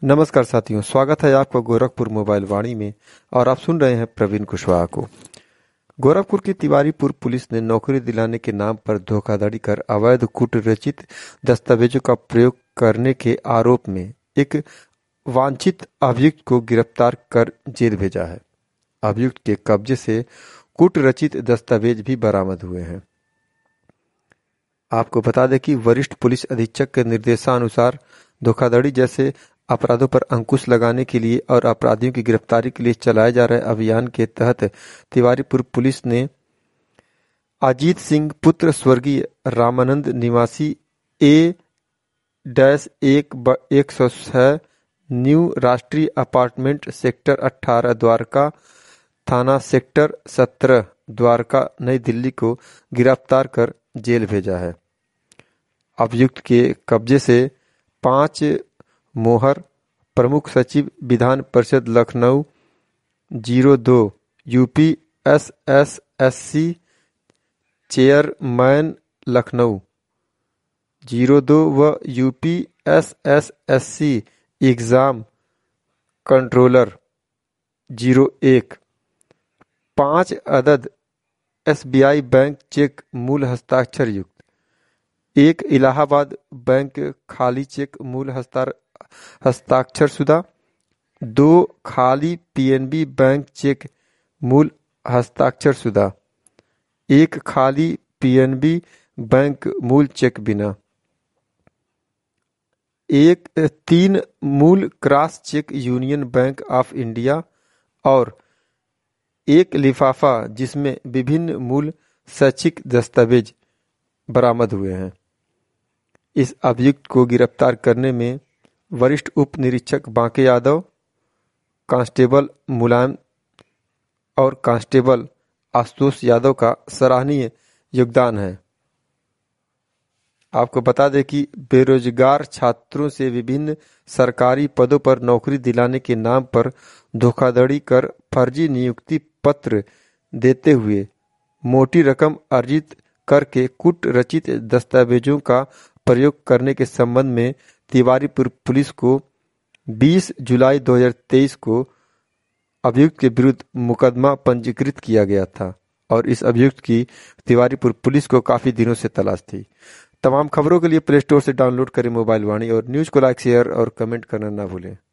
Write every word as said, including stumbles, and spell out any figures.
नमस्कार साथियों, स्वागत है आपका गोरखपुर मोबाइल वाणी में। और आप सुन रहे हैं प्रवीण कुशवाहा को। गोरखपुर की तिवारीपुर पुलिस ने नौकरी दिलाने के नाम पर धोखाधड़ी कर अवैध कूटरचित दस्तावेजों का प्रयोग करने के आरोप में एक वांछित अभियुक्त को गिरफ्तार कर जेल भेजा है। अभियुक्त के कब्जे से कूटरचित दस्तावेज भी बरामद हुए हैं। आपको बता दें कि वरिष्ठ पुलिस अधीक्षक के निर्देशानुसार धोखाधड़ी जैसे अपराधों पर अंकुश लगाने के लिए और अपराधियों की गिरफ्तारी के लिए चलाए जा रहे अभियान के तहत तिवारीपुर पुलिस ने अजीत सिंह पुत्र स्वर्गीय रामानंद निवासी ए डैश एक एक सौ छह न्यू राष्ट्रीय अपार्टमेंट सेक्टर अठारह द्वारका थाना सेक्टर सत्रह द्वारका नई दिल्ली को गिरफ्तार कर जेल भेजा है। अभियुक्त के कब्जे से पांच मोहर प्रमुख सचिव विधान परिषद लखनऊ जीरो दो UP S S S C chairman Lucknow zero दो व UP S S S C exam controller zero एक पाँच अदद S B I bank cheque मूल हस्ताक्षर युक्त एक इलाहाबाद बैंक खाली चेक मूल हस्ताक्षर हस्ताक्षर शुदा दो खाली पीएनबी बैंक चेक मूल हस्ताक्षर शुदा एक खाली पीएनबी बैंक मूल चेक बिना एक तीन मूल cross cheque Union Bank of India और एक लिफाफा जिसमें विभिन्न मूल शैक्षिक दस्तावेज बरामद हुए हैं। इस अभियुक्त को गिरफ्तार करने में वरिष्ठ उप निरीक्षक बांके यादव, कांस्टेबल मुलायम और कांस्टेबल आशुतोष यादव का सराहनीय योगदान है। आपको बता दें कि बेरोजगार छात्रों से विभिन्न सरकारी पदों पर नौकरी दिलाने के नाम पर धोखाधड़ी कर फर्जी नियुक्ति पत्र देते हुए मोटी रकम अर्जित करके कूटरचित दस्तावेजों का प्रयोग करने के संबंध में तिवारीपुर पुलिस को बीस जुलाई दो हज़ार तेईस को अभियुक्त के विरुद्ध मुकदमा पंजीकृत किया गया था और इस अभियुक्त की तिवारीपुर पुलिस को काफी दिनों से तलाश थी। तमाम खबरों के लिए प्ले स्टोर से डाउनलोड करें मोबाइल वाणी और न्यूज को लाइक शेयर और कमेंट करना ना भूलें।